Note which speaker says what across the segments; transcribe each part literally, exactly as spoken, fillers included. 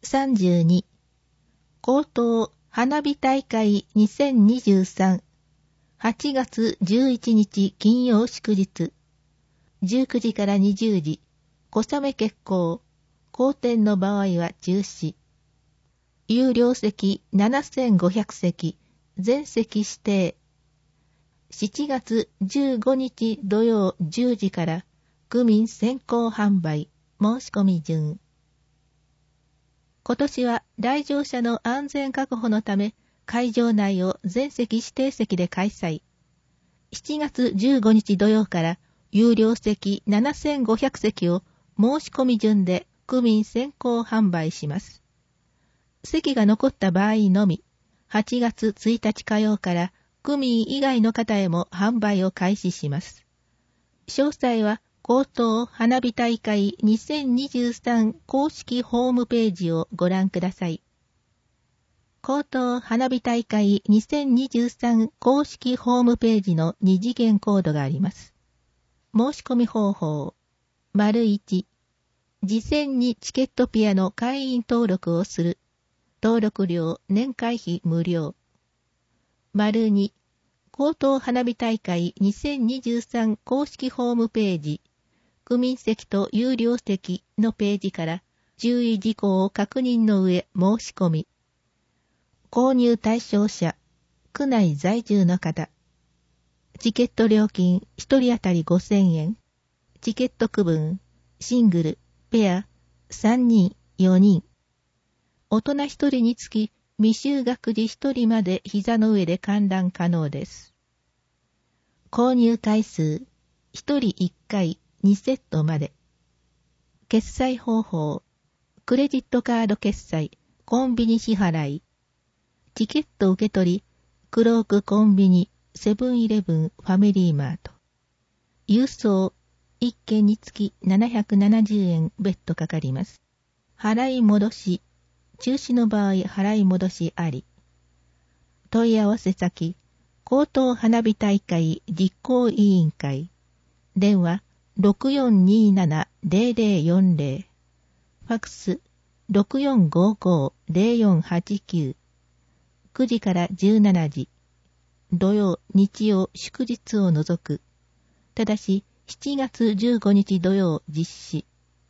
Speaker 1: さんじゅうに、高等花火大会にせんにじゅうさん、はちがつじゅういちにち金曜祝日、じゅうくじからにじゅうじ、小雨決行、後天の場合は中止。有料席ななせんごひゃくせき、全席指定。しちがつじゅうごにち土曜じゅうじから区民先行販売、申し込み順。今年は来場者の安全確保のため、会場内を全席指定席で開催。しちがつじゅうごにち土曜から有料席ななせんごひゃくせきを申し込み順で区民先行販売します。席が残った場合のみ、はちがつついたち火曜から区民以外の方へも販売を開始します。詳細は高等花火大会にせんにじゅうさん公式ホームページをご覧ください。高等花火大会にせんにじゅうさん公式ホームページの二次元コードがあります。申し込み方法。丸いち、事前にチケットピアの会員登録をする。登録料年会費無料。丸に、高等花火大会にせんにじゅうさん公式ホームページ、区民席と有料席のページから注意事項を確認の上申し込み。購入対象者、区内在住の方。チケット料金ひとり当たりごせんえん。チケット区分、シングル、ペア、さんにん、よにん。大人ひとりにつき未就学児ひとりまで膝の上で観覧可能です。購入回数、ひとりいっかいにセットまで。決済方法、クレジットカード決済、コンビニ支払い。チケット受け取り、クロークコンビニ、セブンイレブン、ファミリーマート。郵送、いっけんにつきななひゃくななじゅうえん別途かかります。払い戻し、中止の場合払い戻しあり。問い合わせ先、高等花火大会実行委員会。電話 ろくよんにーなな ゼロゼロよんゼロ。ファックス ろくよんごご ゼロよんはちきゅう。くじからじゅうしちじ。土曜、日曜、祝日を除く。ただし、しちがつじゅうごにち土曜実施。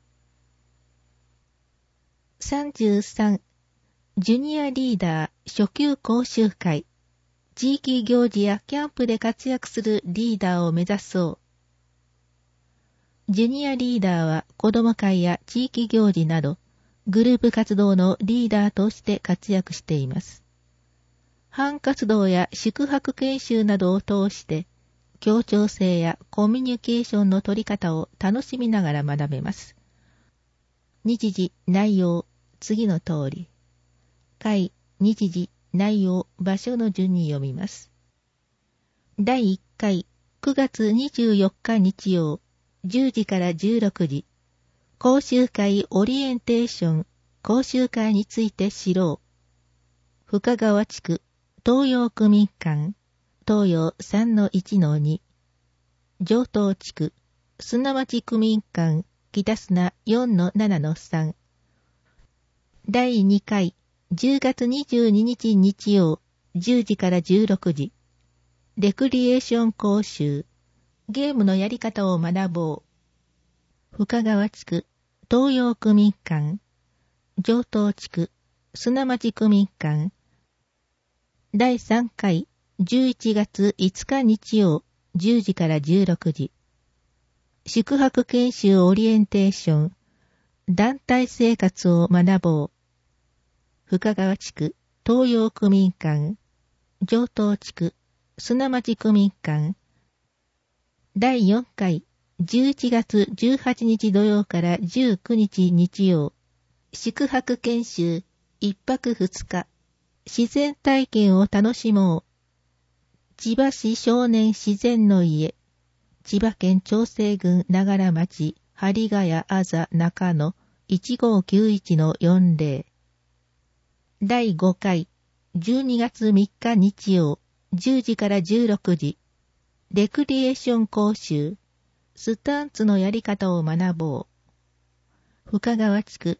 Speaker 1: さんじゅうさん、ジュニアリーダー初級講習会。地域行事やキャンプで活躍するリーダーを目指そう。ジュニアリーダーは子ども会や地域行事など、グループ活動のリーダーとして活躍しています。班活動や宿泊研修などを通して、協調性やコミュニケーションの取り方を楽しみながら学べます。日時、内容、次の通り。回、日時、内容、場所の順に読みます。だいいっかい、くがつにじゅうよっか日曜、じゅうじからじゅうろくじ。講習会オリエンテーション、講習会について知ろう。深川地区、東洋区民館、東洋 さんのいちのに。上東地区、砂町区民館、北砂 よんのななのさん。だいにかい、じゅうがつにじゅうににち日曜、じゅうじからじゅうろくじ。レクリエーション講習、ゲームのやり方を学ぼう。深川地区、東洋区民館、上東地区、砂町区民館。だいさんかい、じゅういちがついつか日曜、じゅうじからじゅうろくじ。宿泊研修オリエンテーション、団体生活を学ぼう。深川地区、東洋区民館、上東地区、砂町区民館。だいよんかい、じゅういちがつじゅうはちにち土曜からじゅうくにち日曜、宿泊研修、いっぱくふつか、自然体験を楽しもう。千葉市少年自然の家、千葉県長生郡長良町、針ヶ谷あざ中野、いちごーきゅういちのよんぜろ。だいごかい、じゅうにがつみっか日曜、じゅうじからじゅうろくじ。レクリエーション講習、スタンツのやり方を学ぼう。深川地区、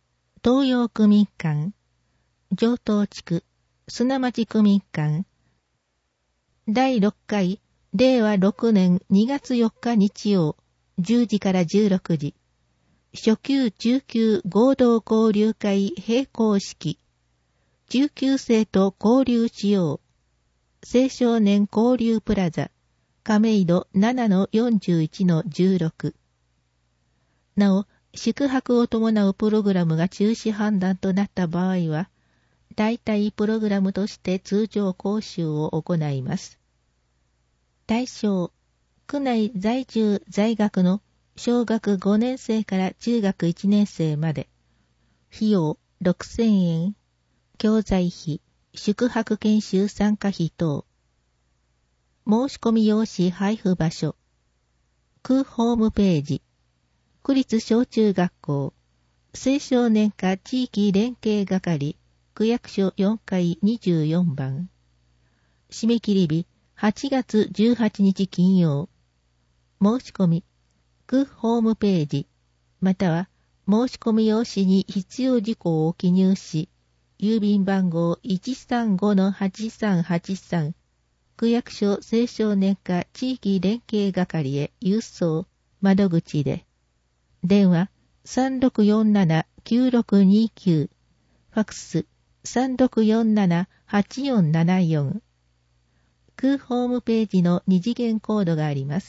Speaker 1: 東洋区民館、城東地区、砂町区民館、だいろっかい、れいわろくねんにがつよっか日曜、じゅうじからじゅうろくじ、初級中級合同交流会閉校式、中級生と交流しよう、青少年交流プラザ、亀戸 ななのよんじゅういちのじゅうろく。なお、宿泊を伴うプログラムが中止判断となった場合は、代替プログラムとして通常講習を行います。対象、区内在住在学の小学ごねん生から中学いちねん生まで、費用ろくせんえん、教材費、宿泊研修参加費等、申し込み用紙配布場所、区ホームページ、区立小中学校、青少年課地域連携係、区役所よんかいにじゅうよんばん。締め切り日、はちがつじゅうはちにち金曜。申し込み、区ホームページ、または申し込み用紙に必要事項を記入し、郵便番号 いちさんごのはちさんはちさん、区役所青少年課地域連携係へ郵送、窓口で。電話 さんろくよんななきゅうろくにきゅう、ファックス さんろくよんななはちよんななよん。区ホームページの二次元コードがあります。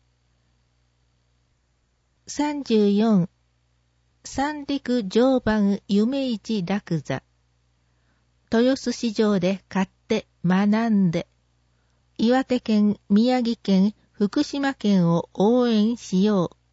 Speaker 1: さんじゅうよん、三陸常磐夢一楽座。豊洲市場で買って学んで、岩手県、宮城県、福島県を応援しよう。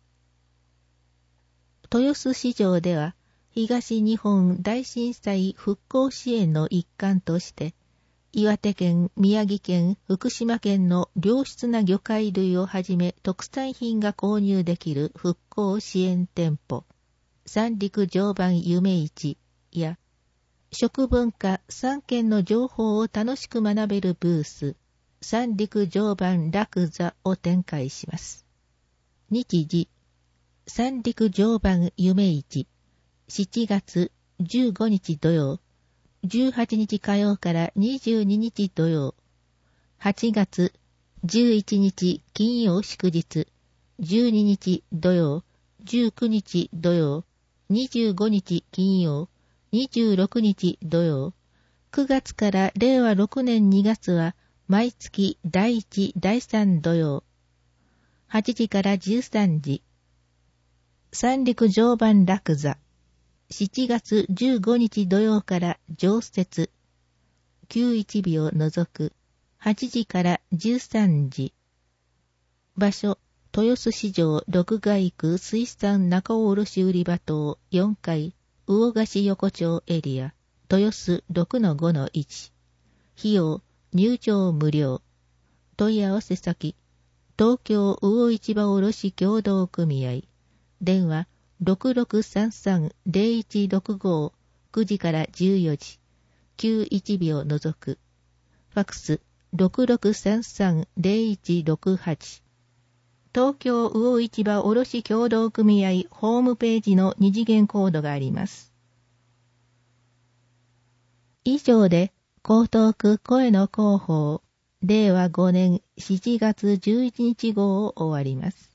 Speaker 1: 豊洲市場では、東日本大震災復興支援の一環として、岩手県、宮城県、福島県の良質な魚介類をはじめ特産品が購入できる復興支援店舗、三陸常磐夢一や、食文化三県の情報を楽しく学べるブース、三陸常磐楽座を展開します。日時、三陸常磐夢一、しちがつじゅうごにち土曜、じゅうはちにち火曜からにじゅうににち土曜、はちがつじゅういちにち金曜祝日、じゅうににち土曜、じゅうくにち土曜、にじゅうごにち金曜、にじゅうろくにち土曜、くがつかられいわろくねんにがつは毎月だいいち、だいさん土曜、はちじからじゅうさんじ、三陸常磐楽座、しちがつじゅうごにち土曜から常設、きゅういちびを除く、はちじからじゅうさんじ。場所、豊洲市場六街区水産仲卸売場棟よんかい、魚河岸横丁エリア、豊洲 ろくのごのいち。費用、入場無料。問い合わせ先、東京魚市場卸協同組合。電話、ろくろくさんさん ぜろいちろくご、くじからじゅうよじ、きゅういちびを除く。ファックス、ろくろくさんさん ぜろいちろくはち。東京魚市場卸協同組合ホームページの二次元コードがあります。以上で、江東区声の広報、れいわごねんしちがつじゅういちにち号を終わります。